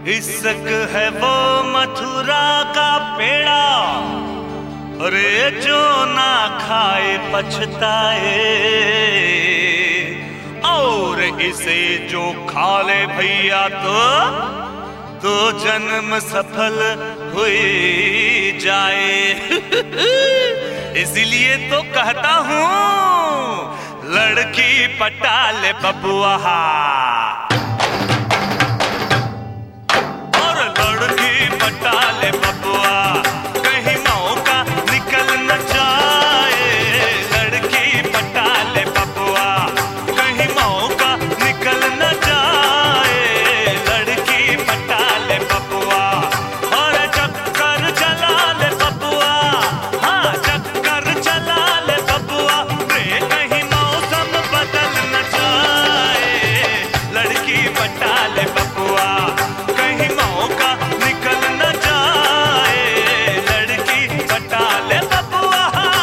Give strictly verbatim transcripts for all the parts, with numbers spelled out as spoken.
इसक है वो मथुरा का पेड़ा, अरे जो ना खाए पछताए, और इसे जो खा ले भैया तो तो जन्म सफल हुई जाए। इसलिए तो कहता हूँ लड़की पटा ले बबुआ, और लड़की पटा ले बबुआ, कहीं मौका निकल न जाए। लड़की पटा ले बबुआ, कहीं मौका निकल न जाए। लड़की पटा ले बबुआ, और चक्कर चला ले बबुआ, हाँ चक्कर चला ले बबुआ, रे कहीं मौसम बदल न जाए। लड़की पटा ले बबुआ, कहीं मौका निकल न जाए। लड़की पटा ले बबुआ।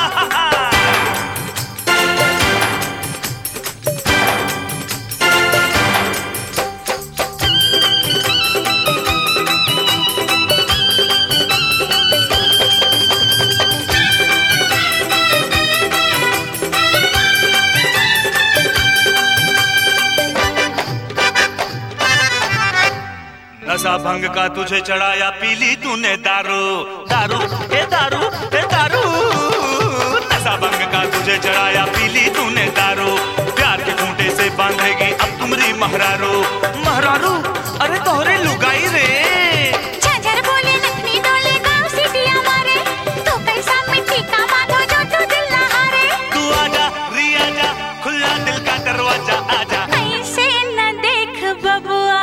नशा भंग का तुझे चढ़ाया, पीली तूने दारू, दारू ए दारू ए दारू। नशा भंग का तुझे चढ़ाया, पीली तूने दारू, प्यार के खूंटे से बांधेगी अब तुमरी महरारू। महरारू अरे तोहरे लुगाई रे, झांझर बोले नथनी डोले गाँव सीटियां मारे, तू कैसा मिट्टी का माधो जो तू दिल ना हारे। तू आजा रिया जा, खुला दिल का दरवाजा आजा। ऐसे न देख बबुआ,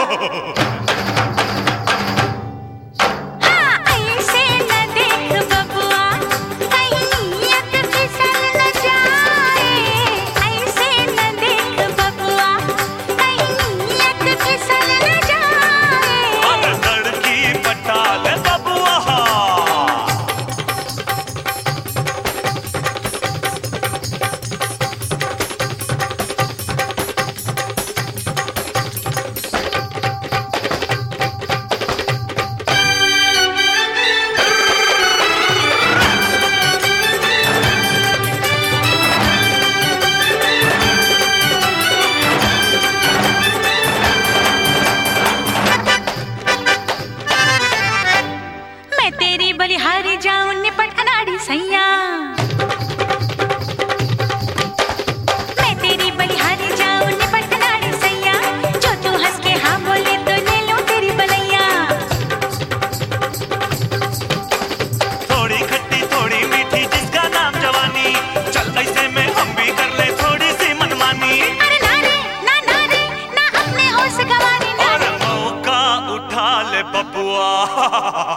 बलिहारी जाऊं निपट अनाड़ी सैया, मैं तेरी बलिहारी जाऊं निपट अनाड़ी सैया, जो तू हंस के हाँ बोले तो ले लूं तेरी बलैया। थोड़ी खट्टी थोड़ी मीठी जिसका नाम जवानी, चल ऐसे में हम भी कर ले थोड़ी सी मनमानी। अरे ना रे ना ना रे ना, अपने होश गंवारी ना। और मौका उठा ले बबुआ।